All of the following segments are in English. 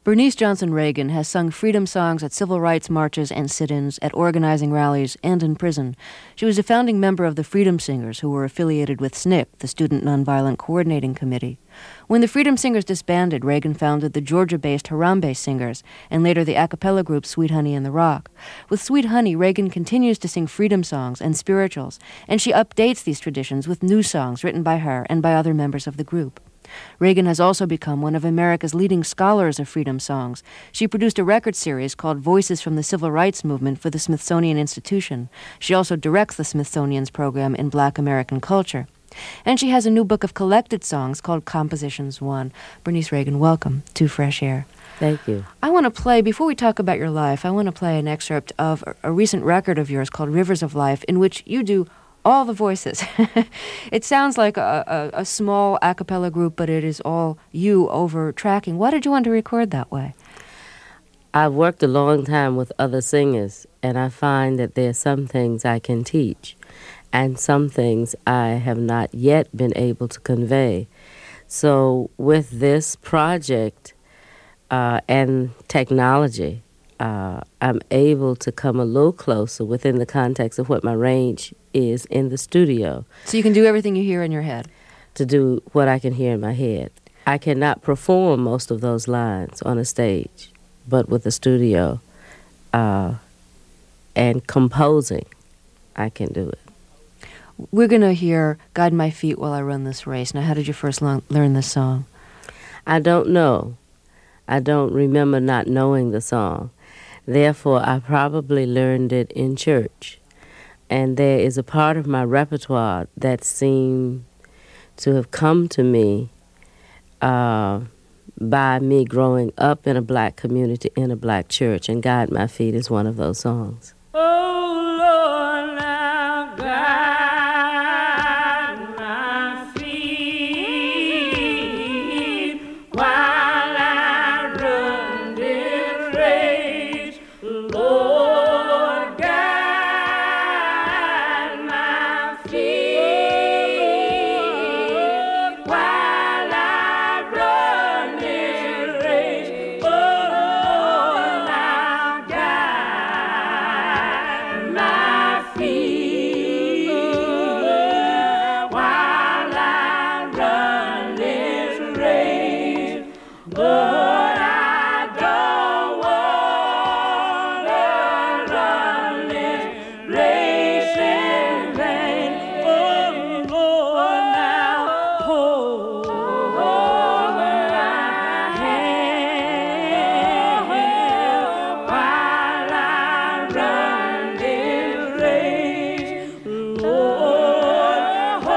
Bernice Johnson Reagan has sung freedom songs at civil rights marches and sit-ins, at organizing rallies, and in prison. She was a founding member of the Freedom Singers, who were affiliated with SNCC, the Student Nonviolent Coordinating Committee. When the Freedom Singers disbanded, Reagan founded the Georgia-based Harambe Singers, and later the a cappella group Sweet Honey and the Rock. With Sweet Honey, Reagan continues to sing freedom songs and spirituals, and she updates these traditions with new songs written by her and by other members of the group. Reagan has also become one of America's leading scholars of freedom songs. She produced a record series called Voices from the Civil Rights Movement for the Smithsonian Institution. She also directs the Smithsonian's program in Black American culture. And she has a new book of collected songs called Compositions One. Bernice Reagan, welcome to Fresh Air. Thank you. I want to play, before we talk about your life, I want to play an excerpt of a recent record of yours called Rivers of Life, in which you do all the voices. It sounds like a small a cappella group, but it is all you over tracking. Why did you want to record that way? I've worked a long time with other singers, and I find that there are some things I can teach, and some things I have not yet been able to convey. So with this project and technology, I'm able to come a little closer within the context of what my range is in the studio. So you can do everything you hear in your head? To do what I can hear in my head. I cannot perform most of those lines on a stage, but with the studio and composing, I can do it. We're going to hear Guide My Feet While I Run This Race. Now, how did you first learn this song? I don't know. I don't remember not knowing the song. Therefore, I probably learned it in church. And there is a part of my repertoire that seemed to have come to me by me growing up in a black community, in a black church, and Guide My Feet is one of those songs. Oh, Lord, now guide my feet while I run this race. Lord, guide my feet while I run this race. Oh, Lord, now guide my feet while I run this race. Lord, I don't want to run this race in vain. Oh, Lord, now hold my hand while I run this race. Lord,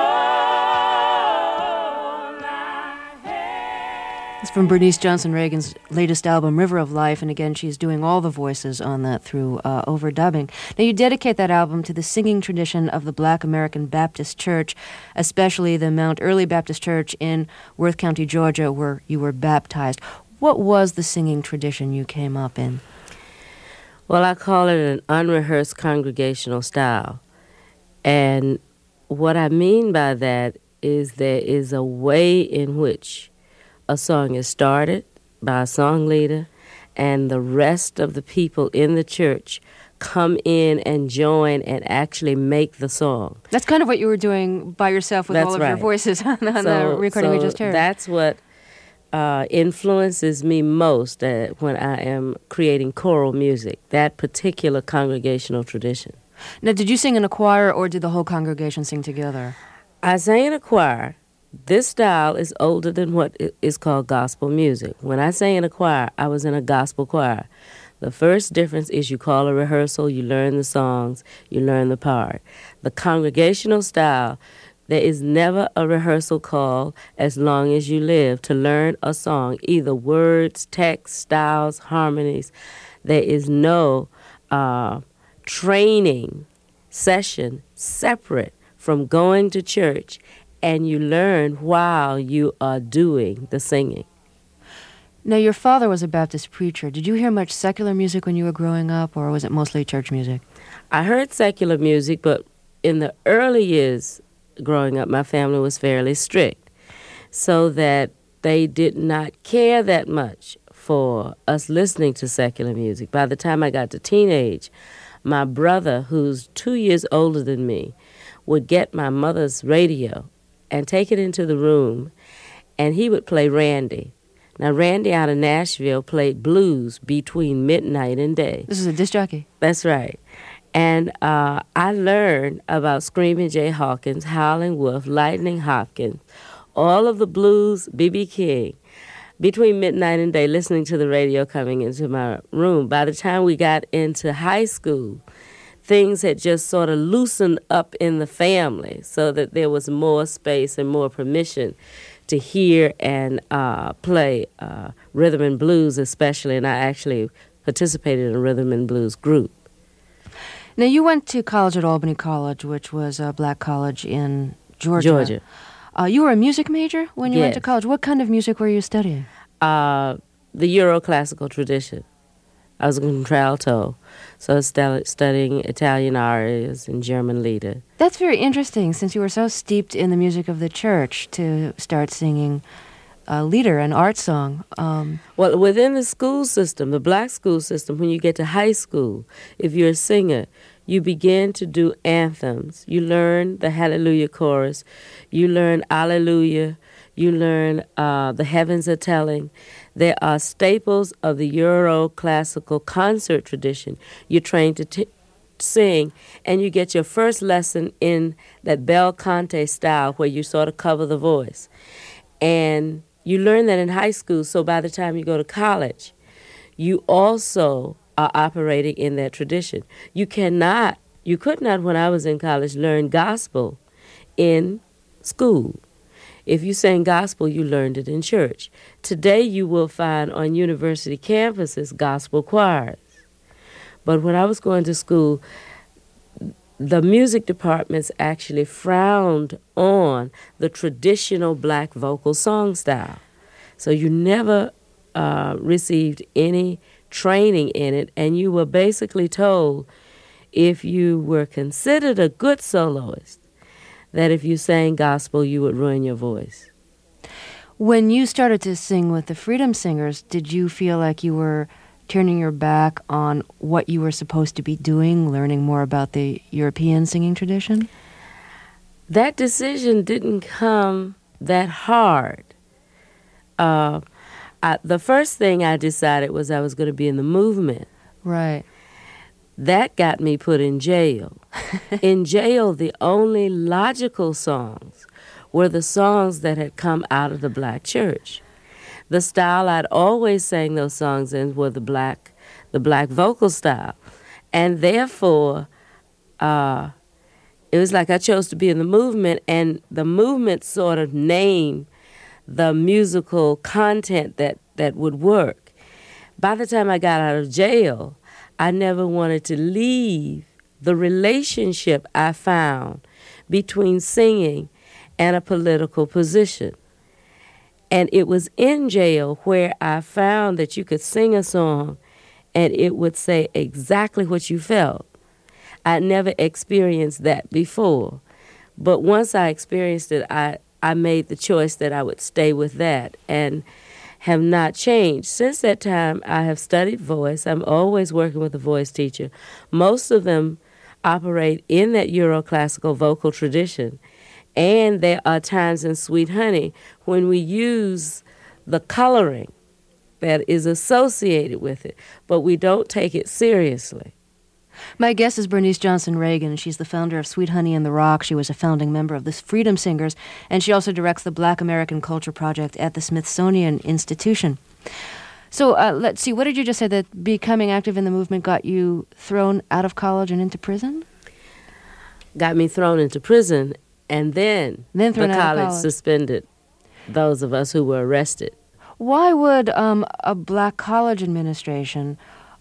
hold my hand. It's from Bernice Johnson Reagan's latest album, River of Life, and again, she's doing all the voices on that through overdubbing. Now, you dedicate that album to the singing tradition of the Black American Baptist Church, especially the Mount Early Baptist Church in Worth County, Georgia, where you were baptized. What was the singing tradition you came up in? Well, I call it an unrehearsed congregational style. And what I mean by that is there is a way in which a song is started by a song leader, and the rest of the people in the church come in and join and actually make the song. That's kind of what you were doing by yourself with That's all of your right. voices on the recording we just heard. That's what influences me most when I am creating choral music, that particular congregational tradition. Now, did you sing in a choir, or did the whole congregation sing together? I sang in a choir. This style is older than what is called gospel music. When I sang in a choir, I was in a gospel choir. The first difference is you call a rehearsal, you learn the songs, you learn the part. The congregational style, there is never a rehearsal call as long as you live to learn a song, either words, text, styles, harmonies. There is no training session separate from going to church, and you learn while you are doing the singing. Now, your father was a Baptist preacher. Did you hear much secular music when you were growing up, or was it mostly church music? I heard secular music, but in the early years growing up, my family was fairly strict, so that they did not care that much for us listening to secular music. By the time I got to teenage, my brother, who's 2 years older than me, would get my mother's radio and take it into the room, and he would play Randy. Now, Randy out of Nashville played blues between midnight and day. This is a disc jockey. That's right. And I learned about Screaming Jay Hawkins, Howlin' Wolf, Lightning Hopkins, all of the blues, B.B. King, between midnight and day, listening to the radio coming into my room. By the time we got into high school, things had just sort of loosened up in the family so that there was more space and more permission to hear and play rhythm and blues especially, and I actually participated in a rhythm and blues group. Now, you went to college at Albany College, which was a black college in Georgia. You were a music major when you went to Yes. college. What kind of music were you studying? The Euro-classical tradition. I was a contralto, so I was studying Italian arias and German lieder. That's very interesting, since you were so steeped in the music of the church, to start singing lieder, an art song. Well, within the school system, the black school system, when you get to high school, if you're a singer, you begin to do anthems. You learn the Hallelujah chorus. You learn Alleluia. You learn The Heavens Are Telling. There are staples of the Euro classical concert tradition. You're trained to sing, and you get your first lesson in that bel canto style where you sort of cover the voice. And you learn that in high school, so by the time you go to college, you also are operating in that tradition. You could not, when I was in college, learn gospel in school. If you sang gospel, you learned it in church. Today, you will find on university campuses gospel choirs. But when I was going to school, the music departments actually frowned on the traditional black vocal song style. So you never received any training in it, and you were basically told, if you were considered a good soloist, that if you sang gospel, you would ruin your voice. When you started to sing with the Freedom Singers, did you feel like you were turning your back on what you were supposed to be doing, learning more about the European singing tradition? That decision didn't come that hard. The first thing I decided was I was going to be in the movement. Right. That got me put in jail. In jail, the only logical songs were the songs that had come out of the black church. The style I'd always sang those songs in were the black vocal style. And therefore, it was like I chose to be in the movement, and the movement sort of named the musical content that would work. By the time I got out of jail, I never wanted to leave the relationship I found between singing and a political position. And it was in jail where I found that you could sing a song and it would say exactly what you felt. I'd never experienced that before. But once I experienced it, I made the choice that I would stay with that and have not changed. Since that time, I have studied voice. I'm always working with a voice teacher. Most of them operate in that Euro-classical vocal tradition. And there are times in Sweet Honey when we use the coloring that is associated with it, but we don't take it seriously. My guest is Bernice Johnson Reagan. She's the founder of Sweet Honey in the Rock. She was a founding member of the Freedom Singers, and she also directs the Black American Culture Project at the Smithsonian Institution. So let's see, what did you just say, that becoming active in the movement got you thrown out of college and into prison? Got me thrown into prison, and then thrown the out of college college. suspended those of us who were arrested. Why would a black college administration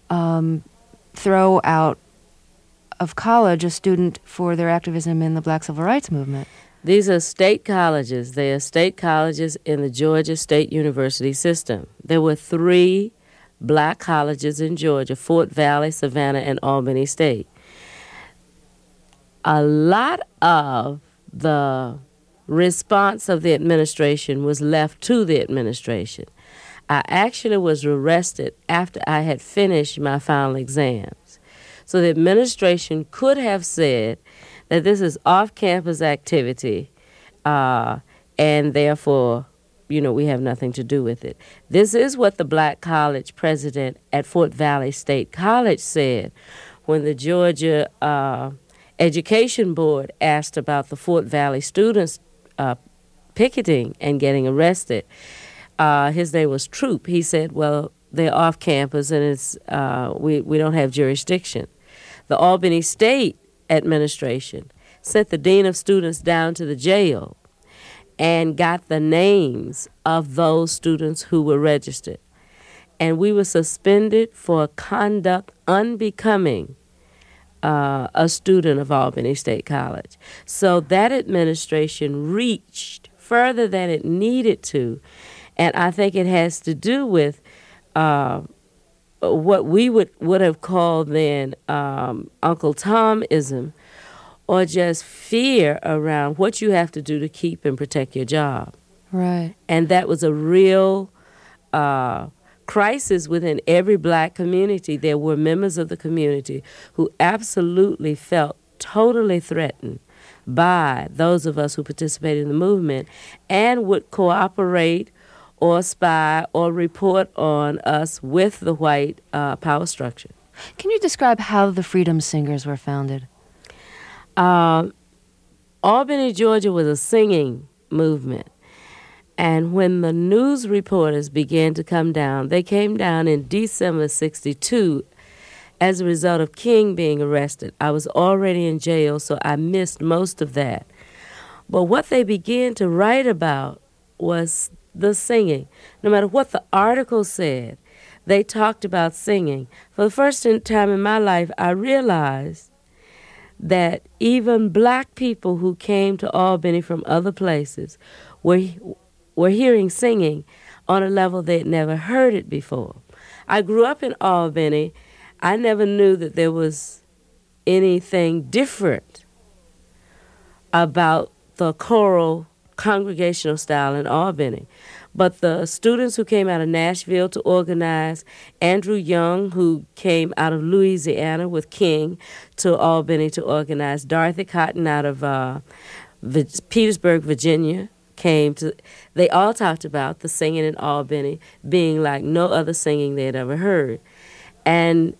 throw out of college a student for their activism in the black civil rights movement? These are state colleges. They are state colleges in the Georgia State University system. There were 3 black colleges in Georgia: Fort Valley, Savannah, and Albany State. A lot of the response of the administration was left to the administration. I actually was arrested after I had finished my final exams. So the administration could have said that this is off-campus activity, and therefore, we have nothing to do with it. This is what the black college president at Fort Valley State College said when the Georgia Education Board asked about the Fort Valley students picketing and getting arrested. His name was Troop. He said, well, they're off campus and it's we don't have jurisdiction. The Albany State administration sent the dean of students down to the jail and got the names of those students who were registered. And we were suspended for conduct unbecoming a student of Albany State College. So that administration reached further than it needed to, and I think it has to do with what we would have called then Uncle Tomism, or just fear around what you have to do to keep and protect your job. Right. And that was a real crisis within every black community. There were members of the community who absolutely felt totally threatened by those of us who participated in the movement and would cooperate or spy or report on us with the white power structure. Can you describe how the Freedom Singers were founded? Albany, Georgia was a singing movement. And when the news reporters began to come down, they came down in December 1962 as a result of King being arrested. I was already in jail, so I missed most of that. But what they began to write about was the singing. No matter what the article said, they talked about singing. For the first time in my life, I realized that even black people who came to Albany from other places were hearing singing on a level they'd never heard it before. I grew up in Albany. I never knew that there was anything different about the choral congregational style in Albany. But the students who came out of Nashville to organize, Andrew Young, who came out of Louisiana with King to Albany to organize, Dorothy Cotton out of Petersburg, Virginia, they all talked about the singing in Albany being like no other singing they had ever heard. And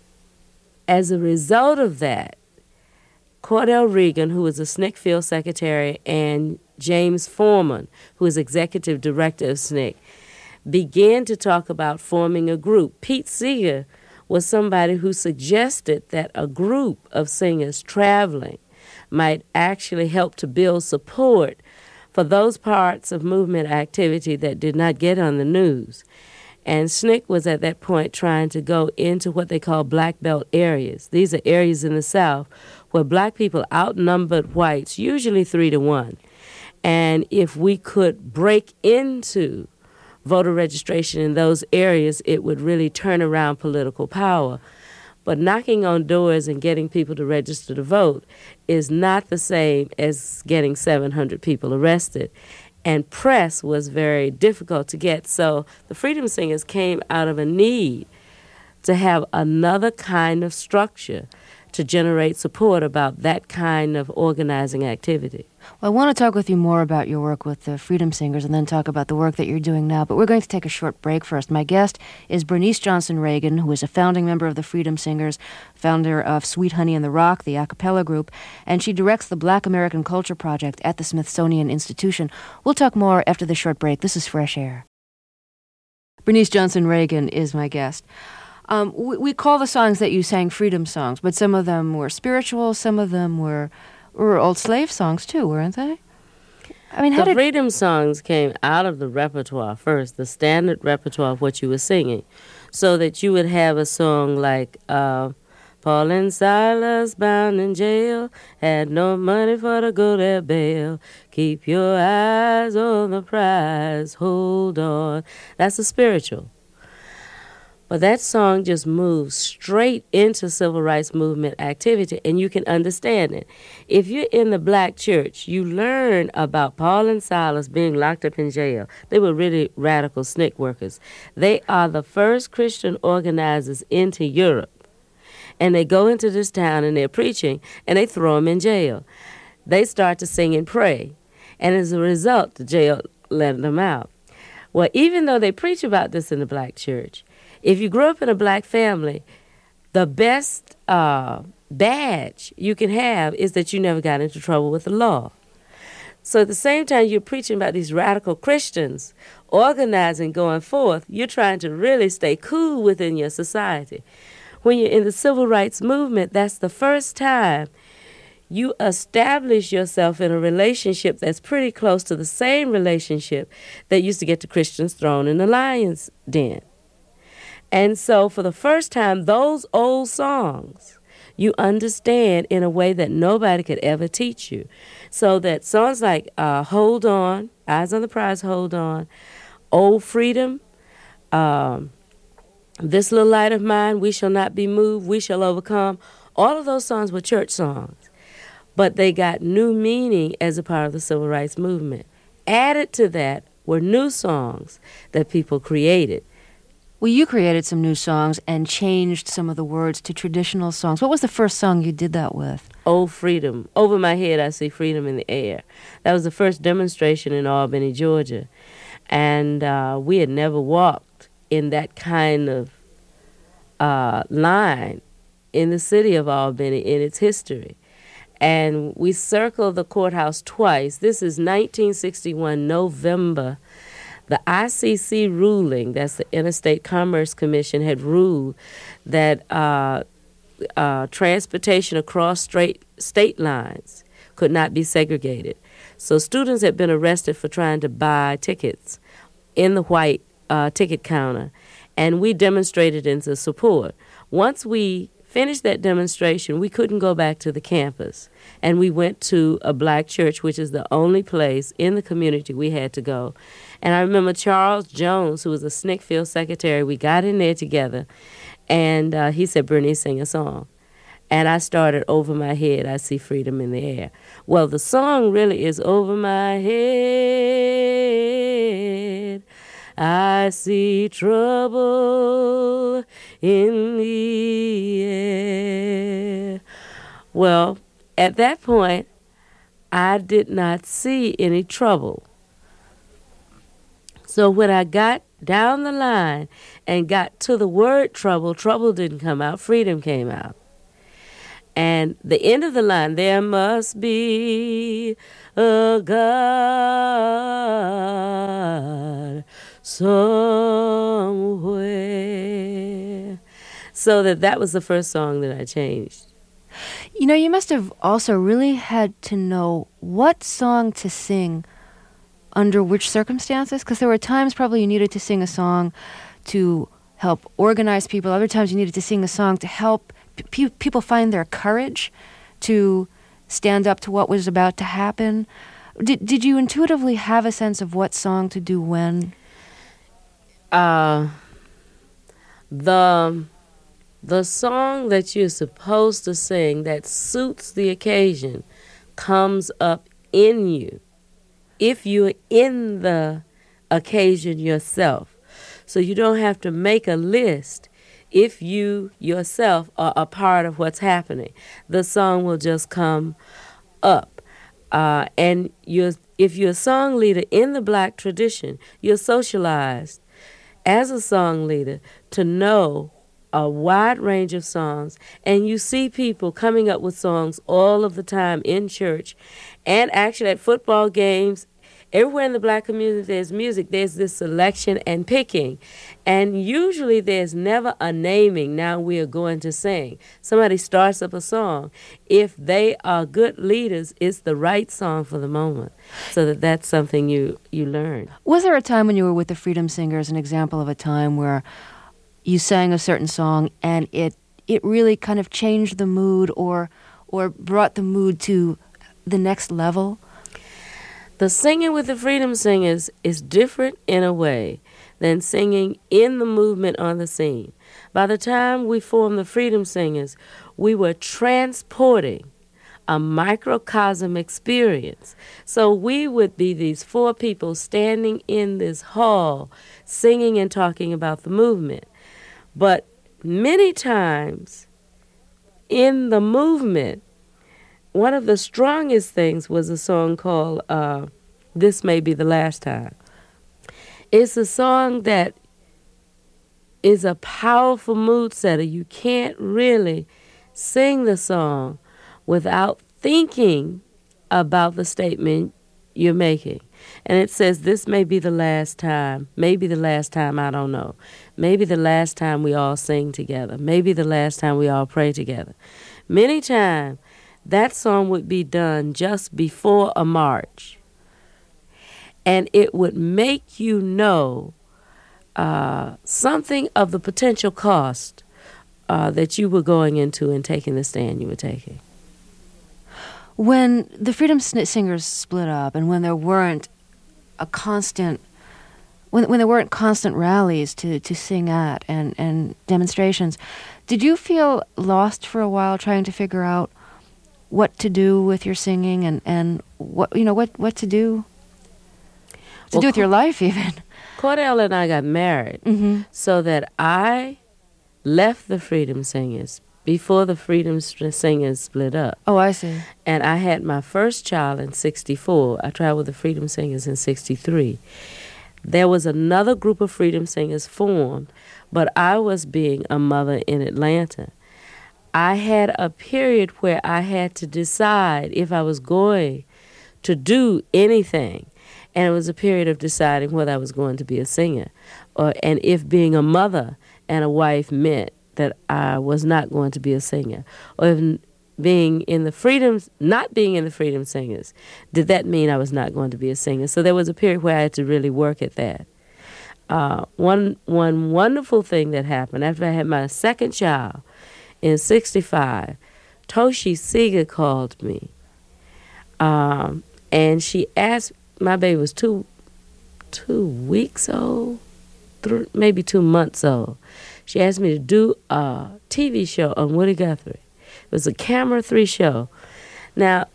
as a result of that, Cordell Regan, who was a SNCC field secretary, and James Foreman, who is executive director of SNCC, began to talk about forming a group. Pete Seeger was somebody who suggested that a group of singers traveling might actually help to build support for those parts of movement activity that did not get on the news. And SNCC was at that point trying to go into what they call black belt areas. These are areas in the South where black people outnumbered whites, usually 3-1. And if we could break into voter registration in those areas, it would really turn around political power. But knocking on doors and getting people to register to vote is not the same as getting 700 people arrested. And press was very difficult to get. So the Freedom Singers came out of a need to have another kind of structure to generate support about that kind of organizing activity. Well, I want to talk with you more about your work with the Freedom Singers and then talk about the work that you're doing now, but we're going to take a short break first. My guest is Bernice Johnson Reagan, who is a founding member of the Freedom Singers, founder of Sweet Honey and the Rock, the a cappella group, and she directs the Black American Culture Project at the Smithsonian Institution. We'll talk more after the short break. This is Fresh Air. Bernice Johnson Reagan is my guest. We call the songs that you sang freedom songs, but some of them were spiritual, some of them were old slave songs too, weren't they? I mean, the freedom songs came out of the repertoire first, the standard repertoire of what you were singing, so that you would have a song like Paul and Silas bound in jail, had no money for to go their bail. Keep your eyes on the prize, hold on. That's a spiritual. But that song just moves straight into civil rights movement activity, and you can understand it. If you're in the black church, you learn about Paul and Silas being locked up in jail. They were really radical SNCC workers. They are the first Christian organizers into Europe. And they go into this town and they're preaching, and they throw them in jail. They start to sing and pray. And as a result, the jail let them out. Well, even though they preach about this in the black church, if you grew up in a black family, the best badge you can have is that you never got into trouble with the law. So at the same time you're preaching about these radical Christians organizing, going forth, you're trying to really stay cool within your society. When you're in the civil rights movement, that's the first time you establish yourself in a relationship that's pretty close to the same relationship that used to get the Christians thrown in the lion's den. And so for the first time, those old songs you understand in a way that nobody could ever teach you. So that songs like Hold On, Eyes on the Prize, Hold On, Old Freedom, This Little Light of Mine, We Shall Not Be Moved, We Shall Overcome, all of those songs were church songs. But they got new meaning as a part of the civil rights movement. Added to that were new songs that people created. Well, you created some new songs and changed some of the words to traditional songs. What was the first song you did that with? Oh, freedom. Over my head, I see freedom in the air. That was the first demonstration in Albany, Georgia. And we had never walked in that kind of line in the city of Albany in its history. And we circled the courthouse twice. This is 1961, November. The ICC ruling, that's the Interstate Commerce Commission, had ruled that transportation across state lines could not be segregated. So students had been arrested for trying to buy tickets in the white ticket counter, and we demonstrated in support. Once we finished that demonstration, we couldn't go back to the campus, and we went to a black church, which is the only place in the community we had to go. And I remember Charles Jones, who was a SNCC field secretary, we got in there together, and he said, Bernice, sing a song. And I started, Over My Head, I See Freedom in the Air. Well, the song really is Over My Head, I see trouble in the air. Well, at that point, I did not see any trouble. So when I got down the line and got to the word trouble, trouble didn't come out, freedom came out. And the end of the line, there must be a God somewhere. So that was the first song that I changed. You know, you must have also really had to know what song to sing under which circumstances, because there were times probably you needed to sing a song to help organize people. Other times you needed to sing a song to help people find their courage to stand up to what was about to happen. Did you intuitively have a sense of what song to do when? The song that you're supposed to sing that suits the occasion comes up in you if you're in the occasion yourself. So you don't have to make a list if you yourself are a part of what's happening. The song will just come up. And if you're a song leader in the black tradition, you're socialized as a song leader to know a wide range of songs, and you see people coming up with songs all of the time in church and actually at football games. Everywhere in the black community there's music, there's this selection and picking. And usually there's never a naming, now we are going to sing. Somebody starts up a song. If they are good leaders, it's the right song for the moment. So that's something you learn. Was there a time when you were with the Freedom Singers, an example of a time where you sang a certain song and it really kind of changed the mood or brought the mood to the next level? The singing with the Freedom Singers is different in a way than singing in the movement on the scene. By the time we formed the Freedom Singers, we were transporting a microcosm experience. So we would be these four people standing in this hall singing and talking about the movement. But many times in the movement, one of the strongest things was a song called This May Be the Last Time. It's a song that is a powerful mood setter. You can't really sing the song without thinking about the statement you're making. And it says, this may be the last time, maybe the last time, I don't know. Maybe the last time we all sing together. Maybe the last time we all pray together. Many times, that song would be done just before a march. And it would make you know something of the potential cost that you were going into and taking the stand you were taking. When the Freedom Singers split up, and when there weren't a constant, when there weren't constant rallies to sing at and demonstrations, did you feel lost for a while trying to figure out what to do with your singing and what to do with your life even? Cordell and I got married so that I left the Freedom Singers before the Freedom Singers split up. Oh, I see. And I had my first child in 1964. I traveled with the Freedom Singers in 1963. There was another group of Freedom Singers formed, but I was being a mother in Atlanta. I had a period where I had to decide if I was going to do anything. And it was a period of deciding whether I was going to be a singer, and if being a mother and a wife meant that I was not going to be a singer, or if not being in the Freedom Singers, did that mean I was not going to be a singer? So there was a period where I had to really work at that. One wonderful thing that happened after I had my second child in 1965, Toshi Seeger called me, and she asked. My baby was 2 weeks old, maybe 2 months old. She asked me to do a TV show on Woody Guthrie. It was a Camera 3 show. Now,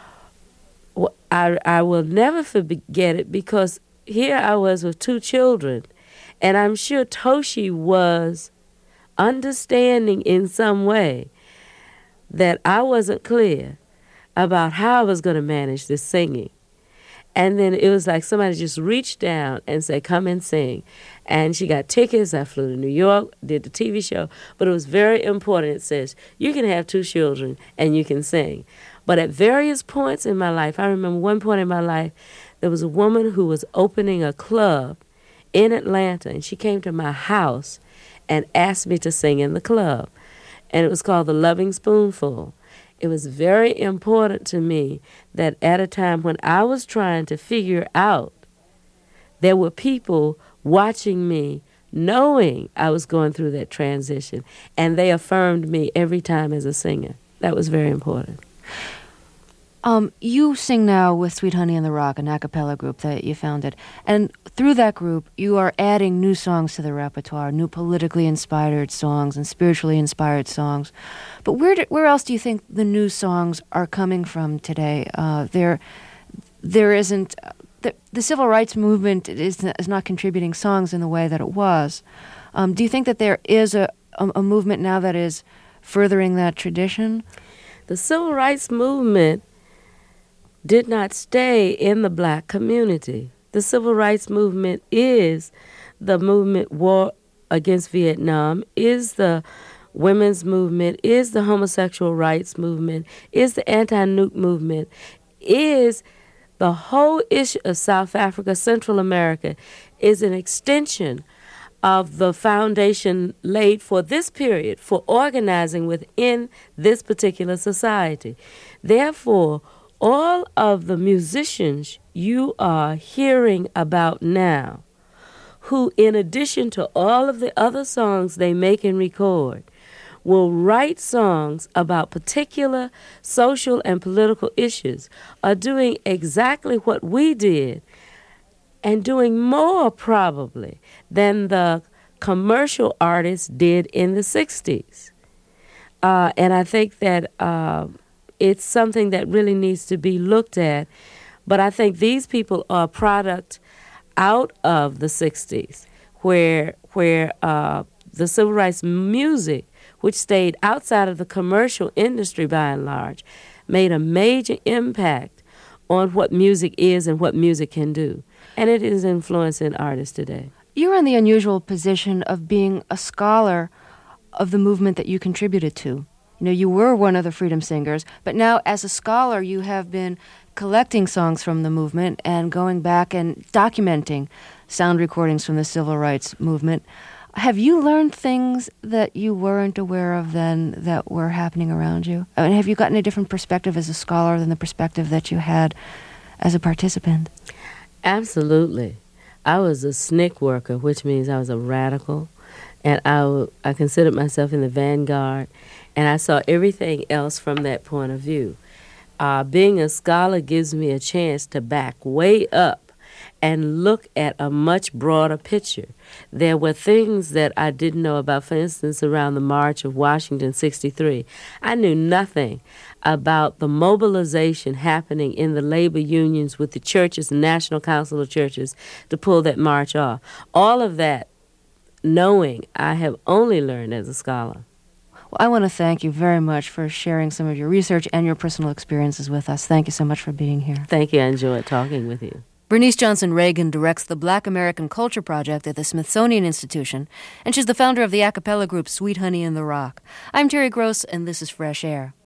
I will never forget it because here I was with 2 children, and I'm sure Toshi was understanding in some way that I wasn't clear about how I was going to manage this singing. And then it was like somebody just reached down and said, come and sing. And she got tickets. I flew to New York, did the TV show. But it was very important. It says, you can have 2 children and you can sing. But at various points in my life, I remember one point in my life, there was a woman who was opening a club in Atlanta. And she came to my house and asked me to sing in the club. And it was called The Loving Spoonful. It was very important to me that at a time when I was trying to figure out, there were people watching me, knowing I was going through that transition, and they affirmed me every time as a singer. That was very important. You sing now with Sweet Honey in the Rock, an a cappella group that you founded. And through that group, you are adding new songs to the repertoire, new politically inspired songs and spiritually inspired songs. But where else do you think the new songs are coming from today? There isn't... The civil rights movement is not contributing songs in the way that it was. Do you think that there is a movement now that is furthering that tradition? The civil rights movement did not stay in the black community. The civil rights movement is the movement war against Vietnam, is the women's movement, is the homosexual rights movement, is the anti-nuke movement, is the whole issue of South Africa, Central America, is an extension of the foundation laid for this period, for organizing within this particular society. Therefore, all of the musicians you are hearing about now, who in addition to all of the other songs they make and record, will write songs about particular social and political issues, are doing exactly what we did and doing more probably than the commercial artists did in the 60s. And I think that it's something that really needs to be looked at. But I think these people are a product out of the 60s where the civil rights music, which stayed outside of the commercial industry by and large, made a major impact on what music is and what music can do. And it is influencing artists today. You're in the unusual position of being a scholar of the movement that you contributed to. You know, you were one of the Freedom Singers, but now as a scholar you have been collecting songs from the movement and going back and documenting sound recordings from the civil rights movement. Have you learned things that you weren't aware of then that were happening around you? I mean, have you gotten a different perspective as a scholar than the perspective that you had as a participant? Absolutely. I was a SNCC worker, which means I was a radical, and I considered myself in the vanguard, and I saw everything else from that point of view. Being a scholar gives me a chance to back way up and look at a much broader picture. There were things that I didn't know about, for instance, around the March of Washington, 63. I knew nothing about the mobilization happening in the labor unions with the churches, National Council of Churches, to pull that march off. All of that knowing I have only learned as a scholar. Well, I want to thank you very much for sharing some of your research and your personal experiences with us. Thank you so much for being here. Thank you. I enjoyed talking with you. Bernice Johnson Reagan directs the Black American Culture Project at the Smithsonian Institution, and she's the founder of the a cappella group Sweet Honey in the Rock. I'm Terry Gross, and this is Fresh Air.